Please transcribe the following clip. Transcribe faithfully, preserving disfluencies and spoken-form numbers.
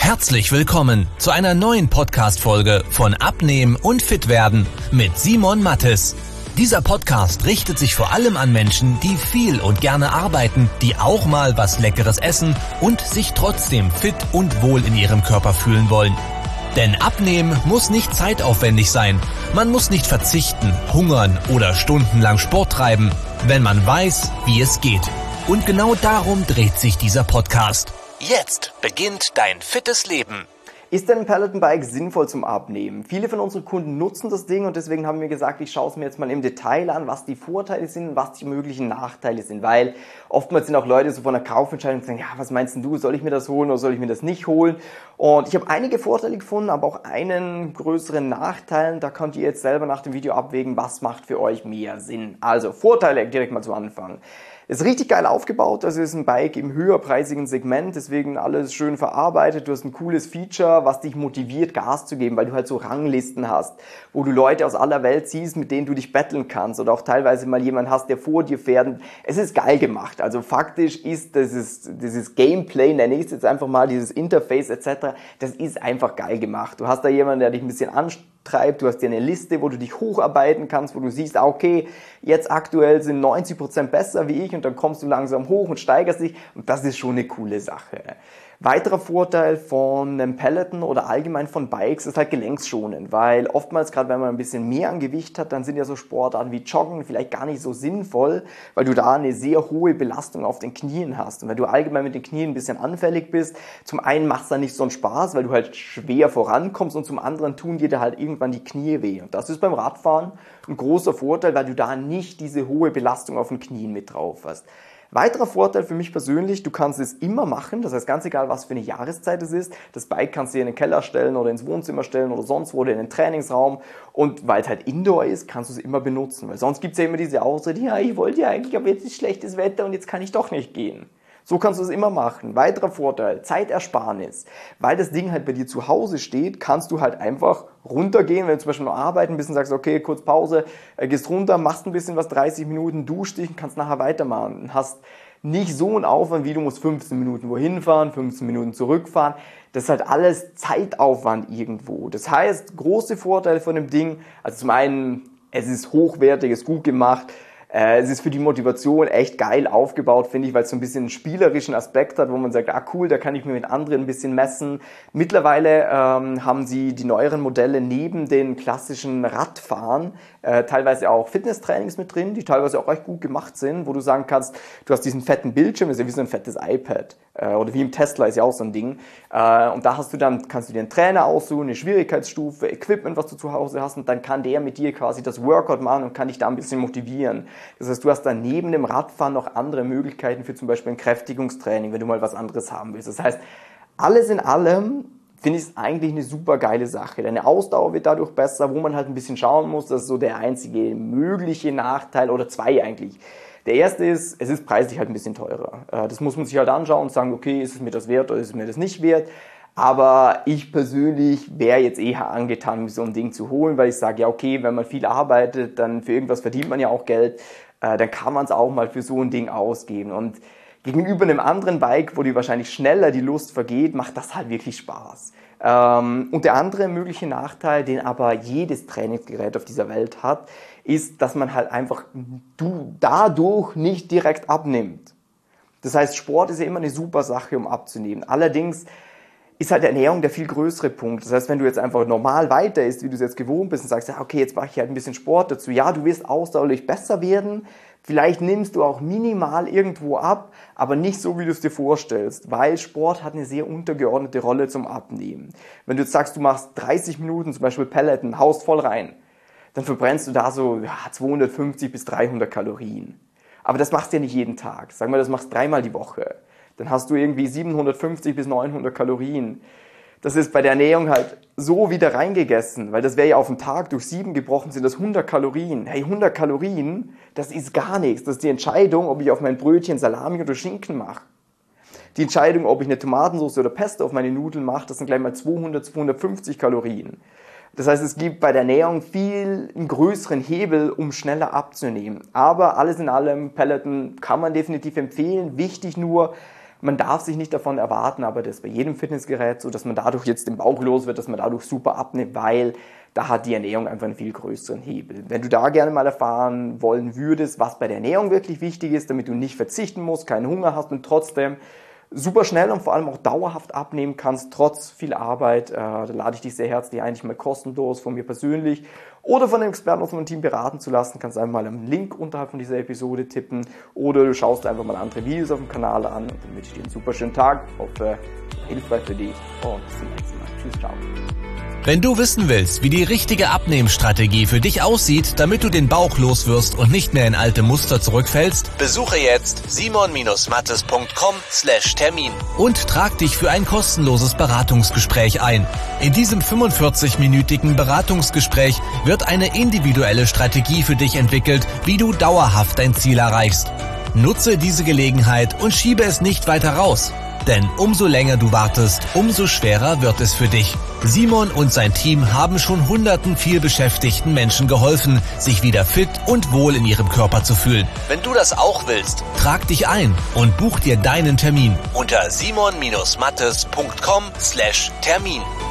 Herzlich willkommen zu einer neuen Podcast-Folge von Abnehmen und Fitwerden mit Simon Mattes. Dieser Podcast richtet sich vor allem an Menschen, die viel und gerne arbeiten, die auch mal was Leckeres essen und sich trotzdem fit und wohl in ihrem Körper fühlen wollen. Denn Abnehmen muss nicht zeitaufwendig sein. Man muss nicht verzichten, hungern oder stundenlang Sport treiben, wenn man weiß, wie es geht. Und genau darum dreht sich dieser Podcast. Jetzt beginnt dein fittes Leben. Ist denn ein Peloton-Bike sinnvoll zum Abnehmen? Viele von unseren Kunden nutzen das Ding und deswegen haben wir gesagt, ich schaue es mir jetzt mal im Detail an, was die Vorteile sind und was die möglichen Nachteile sind, weil oftmals sind auch Leute so von der Kaufentscheidung und sagen, ja, was meinst denn du, soll ich mir das holen oder soll ich mir das nicht holen? Und ich habe einige Vorteile gefunden, aber auch einen größeren Nachteil. Da könnt ihr jetzt selber nach dem Video abwägen, was macht für euch mehr Sinn. Also Vorteile direkt mal zu Anfang. Ist richtig geil aufgebaut, also ist ein Bike im höherpreisigen Segment, deswegen alles schön verarbeitet, du hast ein cooles Feature, was dich motiviert, Gas zu geben, weil du halt so Ranglisten hast, wo du Leute aus aller Welt siehst, mit denen du dich betteln kannst oder auch teilweise mal jemanden hast, der vor dir fährt. Es ist geil gemacht, also faktisch ist dieses, dieses Gameplay, nenne ich es jetzt einfach mal, dieses Interface et cetera, das ist einfach geil gemacht. Du hast da jemanden, der dich ein bisschen anstrengt, treibt. Du hast dir eine Liste, wo du dich hocharbeiten kannst, wo du siehst, okay, jetzt aktuell sind neunzig Prozent besser wie ich und dann kommst du langsam hoch und steigerst dich und das ist schon eine coole Sache. Weiterer Vorteil von einem Peloton oder allgemein von Bikes ist halt gelenksschonend, weil oftmals, gerade wenn man ein bisschen mehr an Gewicht hat, dann sind ja so Sportarten wie Joggen vielleicht gar nicht so sinnvoll, weil du da eine sehr hohe Belastung auf den Knien hast. Und wenn du allgemein mit den Knien ein bisschen anfällig bist, zum einen macht es dann nicht so einen Spaß, weil du halt schwer vorankommst und zum anderen tun dir da halt irgendwann die Knie weh. Und das ist beim Radfahren ein großer Vorteil, weil du da nicht diese hohe Belastung auf den Knien mit drauf hast. Weiterer Vorteil für mich persönlich, du kannst es immer machen, das heißt ganz egal, was für eine Jahreszeit es ist, das Bike kannst du dir in den Keller stellen oder ins Wohnzimmer stellen oder sonst wo oder in den Trainingsraum und weil es halt Indoor ist, kannst du es immer benutzen, weil sonst gibt es ja immer diese Ausrede, ja ich wollte ja eigentlich, aber jetzt ist schlechtes Wetter und jetzt kann ich doch nicht gehen. So kannst du es immer machen. Weiterer Vorteil, Zeitersparnis. Weil das Ding halt bei dir zu Hause steht, kannst du halt einfach runtergehen, wenn du zum Beispiel noch arbeiten bist und sagst, okay, kurz Pause, äh, gehst runter, machst ein bisschen was, dreißig Minuten, duschst dich und kannst nachher weitermachen. Und hast nicht so einen Aufwand, wie du musst fünfzehn Minuten wohin fahren, fünfzehn Minuten zurückfahren. Das ist halt alles Zeitaufwand irgendwo. Das heißt, große Vorteile von dem Ding, also zum einen, es ist hochwertig, es ist gut gemacht. Es ist für die Motivation echt geil aufgebaut, finde ich, weil es so ein bisschen einen spielerischen Aspekt hat, wo man sagt, ah cool, da kann ich mir mit anderen ein bisschen messen. Mittlerweile ähm, haben sie die neueren Modelle neben den klassischen Radfahren äh, teilweise auch Fitnesstrainings mit drin, die teilweise auch recht gut gemacht sind, wo du sagen kannst, du hast diesen fetten Bildschirm, das ist ja wie so ein fettes iPad äh, oder wie im Tesla ist ja auch so ein Ding. Äh, und da hast du dann, kannst du dir einen Trainer aussuchen, eine Schwierigkeitsstufe, Equipment, was du zu Hause hast und dann kann der mit dir quasi das Workout machen und kann dich da ein bisschen motivieren. Das heißt, du hast dann neben dem Radfahren noch andere Möglichkeiten für zum Beispiel ein Kräftigungstraining, wenn du mal was anderes haben willst. Das heißt, alles in allem finde ich es eigentlich eine super geile Sache. Deine Ausdauer wird dadurch besser, wo man halt ein bisschen schauen muss, das ist so der einzige mögliche Nachteil oder zwei eigentlich. Der erste ist, es ist preislich halt ein bisschen teurer. Das muss man sich halt anschauen und sagen, okay, ist es mir das wert oder ist es mir das nicht wert? Aber ich persönlich wäre jetzt eher angetan, mir so ein Ding zu holen, weil ich sage, ja okay, wenn man viel arbeitet, dann für irgendwas verdient man ja auch Geld, äh, dann kann man es auch mal für so ein Ding ausgeben. Und gegenüber einem anderen Bike, wo dir wahrscheinlich schneller die Lust vergeht, macht das halt wirklich Spaß. Ähm, und der andere mögliche Nachteil, den aber jedes Trainingsgerät auf dieser Welt hat, ist, dass man halt einfach du dadurch nicht direkt abnimmt. Das heißt, Sport ist ja immer eine super Sache, um abzunehmen. Allerdings ist halt Ernährung der viel größere Punkt. Das heißt, wenn du jetzt einfach normal weiter isst, wie du es jetzt gewohnt bist und sagst, ja, okay, jetzt mache ich halt ein bisschen Sport dazu. Ja, du wirst ausdauerlich besser werden. Vielleicht nimmst du auch minimal irgendwo ab, aber nicht so, wie du es dir vorstellst, weil Sport hat eine sehr untergeordnete Rolle zum Abnehmen. Wenn du jetzt sagst, du machst dreißig Minuten, zum Beispiel Peloton, haust voll rein, dann verbrennst du da so ja, zweihundertfünfzig bis dreihundert Kalorien. Aber das machst du ja nicht jeden Tag. Sagen wir, das machst du dreimal die Woche. Dann hast du irgendwie siebenhundertfünfzig bis neunhundert Kalorien. Das ist bei der Ernährung halt so wieder reingegessen, weil das wäre ja auf den Tag durch sieben gebrochen, sind das hundert Kalorien. Hey, hundert Kalorien, das ist gar nichts. Das ist die Entscheidung, ob ich auf mein Brötchen Salami oder Schinken mache. Die Entscheidung, ob ich eine Tomatensauce oder Pesto auf meine Nudeln mache, das sind gleich mal zweihundert, zweihundertfünfzig Kalorien. Das heißt, es gibt bei der Ernährung viel einen größeren Hebel, um schneller abzunehmen. Aber alles in allem, Peloton kann man definitiv empfehlen. Wichtig nur, Man darf sich nicht davon erwarten, aber das ist bei jedem Fitnessgerät so, dass man dadurch jetzt den Bauch los wird, dass man dadurch super abnimmt, weil da hat die Ernährung einfach einen viel größeren Hebel. Wenn du da gerne mal erfahren wollen würdest, was bei der Ernährung wirklich wichtig ist, damit du nicht verzichten musst, keinen Hunger hast und trotzdem super schnell und vor allem auch dauerhaft abnehmen kannst, trotz viel Arbeit, äh, da lade ich dich sehr herzlich ein, dich mal kostenlos von mir persönlich oder von den Experten aus meinem Team beraten zu lassen. Kannst einfach mal einen Link unterhalb von dieser Episode tippen oder du schaust einfach mal andere Videos auf dem Kanal an und dann wünsche ich dir einen super schönen Tag, hoffe, hilfreich für dich und bis zum nächsten Mal. Tschüss, ciao. Wenn du wissen willst, wie die richtige Abnehmstrategie für dich aussieht, damit du den Bauch loswirst und nicht mehr in alte Muster zurückfällst, besuche jetzt simon mattes punkt com slash Termin und trag dich für ein kostenloses Beratungsgespräch ein. In diesem fünfundvierzig-minütigen Beratungsgespräch wird eine individuelle Strategie für dich entwickelt, wie du dauerhaft dein Ziel erreichst. Nutze diese Gelegenheit und schiebe es nicht weiter raus. Denn umso länger du wartest, umso schwerer wird es für dich. Simon und sein Team haben schon hunderten vielbeschäftigten Menschen geholfen, sich wieder fit und wohl in ihrem Körper zu fühlen. Wenn du das auch willst, trag dich ein und buch dir deinen Termin unter simon mattes punkt com slash Termin.